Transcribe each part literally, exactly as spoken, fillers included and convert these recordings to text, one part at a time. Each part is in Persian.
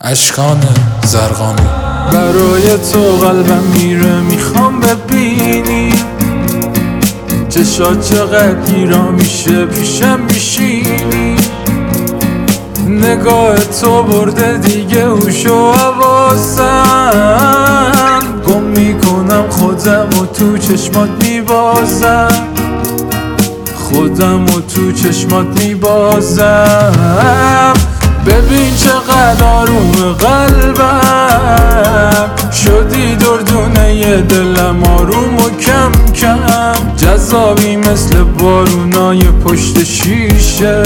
اشکان زرقانی. برای تو قلبم میره، میخوام ببینی چشات چقدر گیرا میشه پیشم میشینی. نگاه تو برده دیگه هوش و حواسم، گم میکنم خودم و تو چشمات میبازم، خودم و تو چشمات میبازم. ببین چقدر آروم قلبم، شدی دردونه دلم آروم و کم کم. جذابی مثل بارونای پشت شیشه،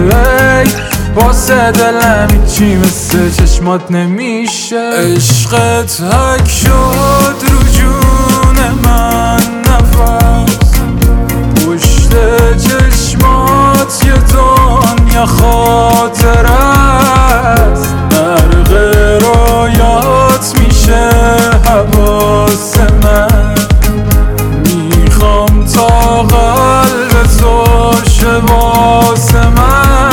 واسه دلم هیچی مثل چشمات نمیشه. عشقت حک شد رو جون من نفس، پشت چشمات یه دنیا خاطر است. غرق رویات میشه حواس من، میخوام تا قلب تو شه واسه من.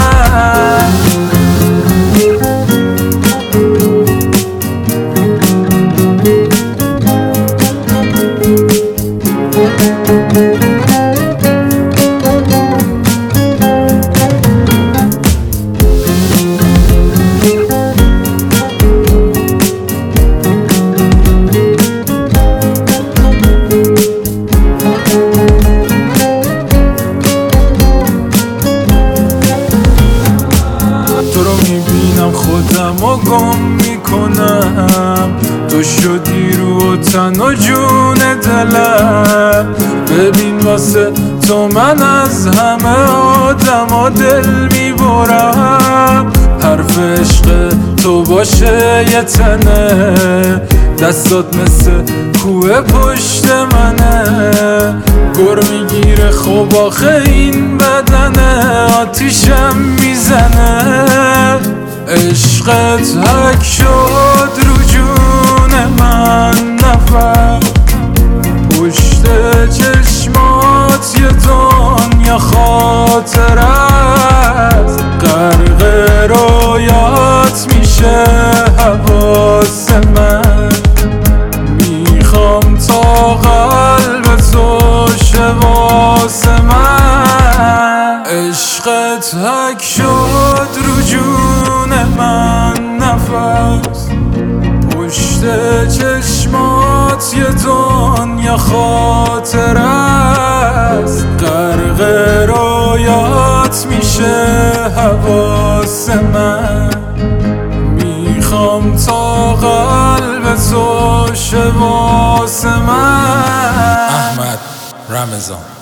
خودم و گم میکنم، تو شدی رو تن و جون دلم. ببین واسه تو من از همه آدم و دل میبرم. حرف عشق تو باشه یه تنه، دستات مثل کوه پشت منه. گر میگیره خب آخه این بدنه، آتیشم میزنه. عشقت حک شد رو جون من نفس، پشت چشمات یه دنیا خاطر است. غرق رویات میشه حواس من، میخوام تا قلب تو شه واسه من. عشقت حک شد رو جون من نفس، پشت چشمات یه دنیا خاطر است. غرق رویات میشه حواس من، میخوام تا قلب تو شه واسه من. احمد رمضان.